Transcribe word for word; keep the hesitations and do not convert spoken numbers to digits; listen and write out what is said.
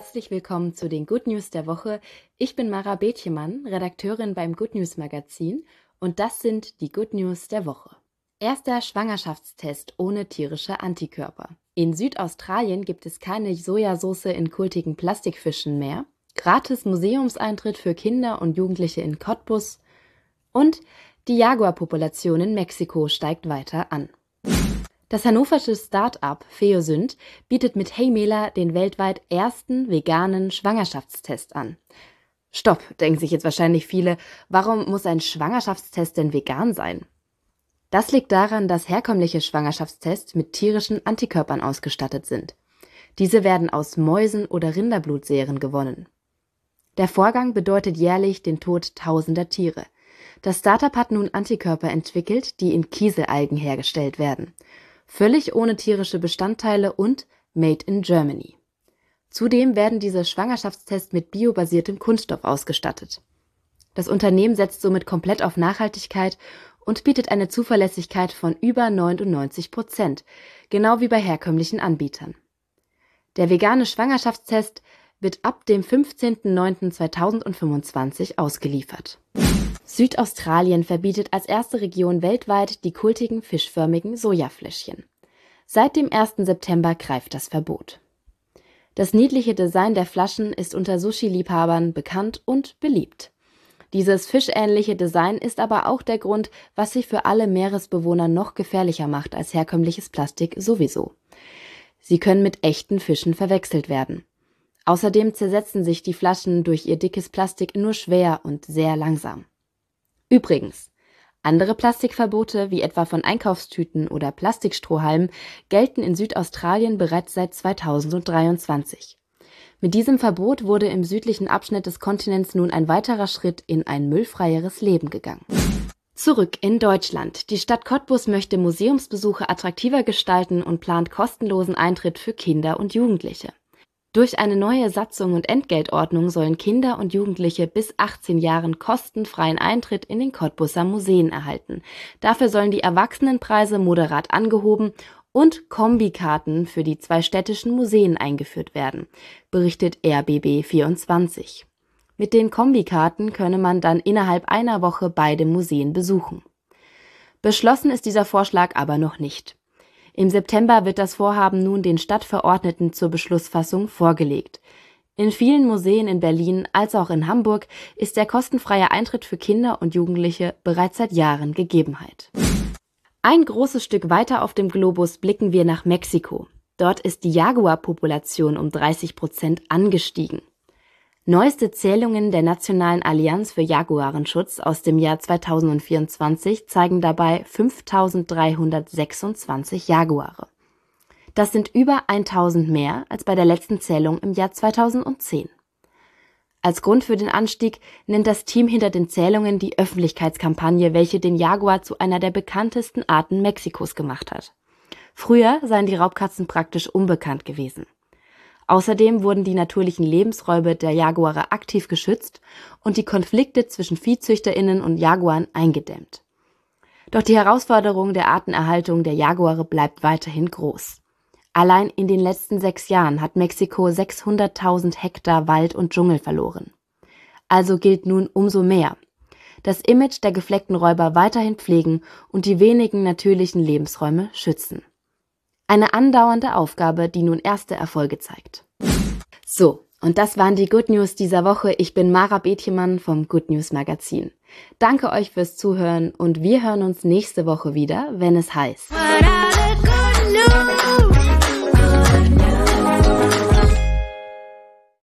Herzlich willkommen zu den Good News der Woche. Ich bin Mara Bethjemann, Redakteurin beim Good News Magazin und das sind die Good News der Woche. Erster Schwangerschaftstest ohne tierische Antikörper. In Südaustralien gibt es keine Sojasauce in kultigen Plastikfischen mehr, gratis Museumseintritt für Kinder und Jugendliche in Cottbus und die Jaguarpopulation in Mexiko steigt weiter an. Das hannoversche Start-up Feosynt bietet mit Hey Mela den weltweit ersten veganen Schwangerschaftstest an. Stopp, denken sich jetzt wahrscheinlich viele, warum muss ein Schwangerschaftstest denn vegan sein? Das liegt daran, dass herkömmliche Schwangerschaftstests mit tierischen Antikörpern ausgestattet sind. Diese werden aus Mäusen oder Rinderblutsären gewonnen. Der Vorgang bedeutet jährlich den Tod tausender Tiere. Das Startup hat nun Antikörper entwickelt, die in Kieselalgen hergestellt werden. Völlig ohne tierische Bestandteile und made in Germany. Zudem werden diese Schwangerschaftstests mit biobasiertem Kunststoff ausgestattet. Das Unternehmen setzt somit komplett auf Nachhaltigkeit und bietet eine Zuverlässigkeit von über neunundneunzig Prozent, genau wie bei herkömmlichen Anbietern. Der vegane Schwangerschaftstest wird ab dem fünfzehnten neunten zweitausendfünfundzwanzig ausgeliefert. Südaustralien verbietet als erste Region weltweit die kultigen fischförmigen Sojafläschchen. Seit dem ersten September greift das Verbot. Das niedliche Design der Flaschen ist unter Sushi-Liebhabern bekannt und beliebt. Dieses fischähnliche Design ist aber auch der Grund, was sie für alle Meeresbewohner noch gefährlicher macht als herkömmliches Plastik sowieso. Sie können mit echten Fischen verwechselt werden. Außerdem zersetzen sich die Flaschen durch ihr dickes Plastik nur schwer und sehr langsam. Übrigens, andere Plastikverbote, wie etwa von Einkaufstüten oder Plastikstrohhalmen, gelten in Südaustralien bereits seit zweitausenddreiundzwanzig. Mit diesem Verbot wurde im südlichen Abschnitt des Kontinents nun ein weiterer Schritt in ein müllfreieres Leben gegangen. Zurück in Deutschland. Die Stadt Cottbus möchte Museumsbesuche attraktiver gestalten und plant kostenlosen Eintritt für Kinder und Jugendliche. Durch eine neue Satzung und Entgeltordnung sollen Kinder und Jugendliche bis achtzehn Jahren kostenfreien Eintritt in den Cottbuser Museen erhalten. Dafür sollen die Erwachsenenpreise moderat angehoben und Kombikarten für die zwei städtischen Museen eingeführt werden, berichtet R B B vierundzwanzig. Mit den Kombikarten könne man dann innerhalb einer Woche beide Museen besuchen. Beschlossen ist dieser Vorschlag aber noch nicht. Im September wird das Vorhaben nun den Stadtverordneten zur Beschlussfassung vorgelegt. In vielen Museen in Berlin als auch in Hamburg ist der kostenfreie Eintritt für Kinder und Jugendliche bereits seit Jahren Gegebenheit. Ein großes Stück weiter auf dem Globus blicken wir nach Mexiko. Dort ist die Jaguarpopulation um dreißig Prozent angestiegen. Neueste Zählungen der Nationalen Allianz für Jaguarenschutz aus dem Jahr zweitausendvierundzwanzig zeigen dabei fünftausenddreihundertsechsundzwanzig Jaguare. Das sind über tausend mehr als bei der letzten Zählung im Jahr zweitausendzehn. Als Grund für den Anstieg nennt das Team hinter den Zählungen die Öffentlichkeitskampagne, welche den Jaguar zu einer der bekanntesten Arten Mexikos gemacht hat. Früher seien die Raubkatzen praktisch unbekannt gewesen. Außerdem wurden die natürlichen Lebensräume der Jaguare aktiv geschützt und die Konflikte zwischen ViehzüchterInnen und Jaguaren eingedämmt. Doch die Herausforderung der Artenerhaltung der Jaguare bleibt weiterhin groß. Allein in den letzten sechs Jahren hat Mexiko sechshunderttausend Hektar Wald und Dschungel verloren. Also gilt nun umso mehr: das Image der gefleckten Räuber weiterhin pflegen und die wenigen natürlichen Lebensräume schützen. Eine andauernde Aufgabe, die nun erste Erfolge zeigt. So, und das waren die Good News dieser Woche. Ich bin Mara Bethjemann vom Good News Magazin. Danke euch fürs Zuhören und wir hören uns nächste Woche wieder, wenn es heißt...